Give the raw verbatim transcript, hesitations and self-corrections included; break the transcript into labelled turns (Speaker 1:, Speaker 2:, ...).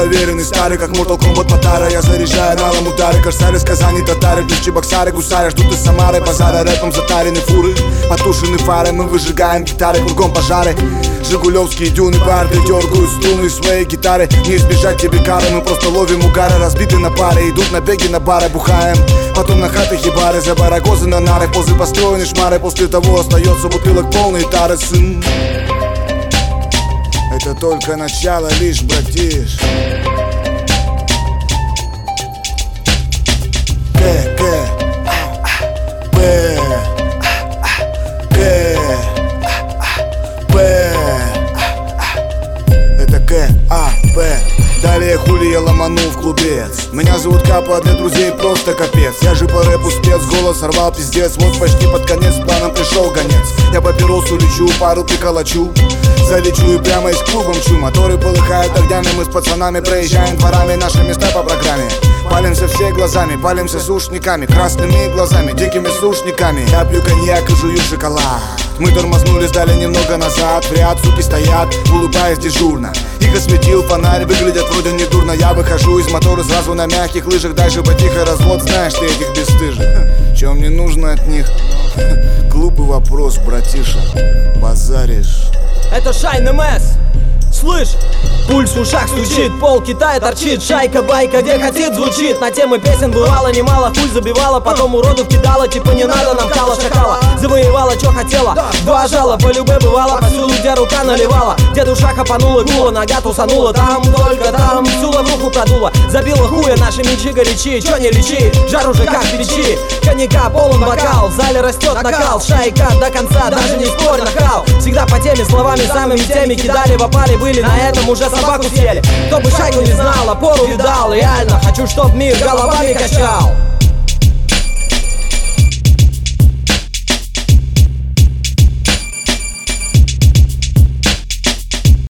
Speaker 1: проверенный старый, как Mortal Kombat Матара. Я заряжаю налом удары, корсары с Казани, татары, ключи, боксары, гусары, ждут из Самары, базара, рэпом затарены фуры, потушены фары, мы выжигаем гитары, кругом пожары. Жигулевские дюны, барды, дергают струны своей гитары. Не избежать тебе кары, мы просто ловим угары, разбиты на пары, идут набеги на бары, бухаем, потом на хаты хибары, за барагозы на нары, позы построены шмары, после того остается бутылок полные тары, сын. Это только начало лишь, братиш. К, К, П, К, П. Это К, А, П. Далее хули я ломану в клубец. Меня зовут Капа, для друзей просто капец. Я же по рэпу спец, голос сорвал пиздец. Вот почти под конец планом пришел гонец. Я папиросу лечу, пару приколочу, залечу и прямо из клубом чу. Моторы полыхают огнями, мы с пацанами проезжаем дворами, наши места по программе. Палимся все глазами, палимся сушниками, красными глазами, дикими сушниками. Я пью коньяк и жую шоколад. Мы тормознули, сдали немного назад. В ряд суки стоят, улыбаясь дежурно. Их осветил фонарь, выглядят вроде недурно. Я выхожу из мотора сразу на мягких лыжах. Дальше потихо развод, знаешь ты этих бесстыжих. Чем мне нужно от них? Глупый вопрос, братиша. Базаришь.
Speaker 2: Это Шайн МС. Слышь, пульс в ушах стучит, пол Китая торчит, шайка-байка, где хотит звучит. На темы песен бывало немало, хуй забивала, потом уродов кидала, типа не надо нам кала шакала. Завоевала, чё хотела, два жала, по любе бывало, повсюду, где рука наливала. Где душа хапанула, гула, нога тусанула, там, только там, всю лавруху продула. Забила хуя, наши мечи горячи, чё не лечи, жар уже как в печи. Коньяка полон бокал, в зале растет накал, шайка до конца, даже не спорь, нахал. Всегда по теме, словами самыми теми кидали, в опале были, на этом уже собаку съели. Кто бы шайку не знал, опору видал, реально хочу, чтоб мир головами качал.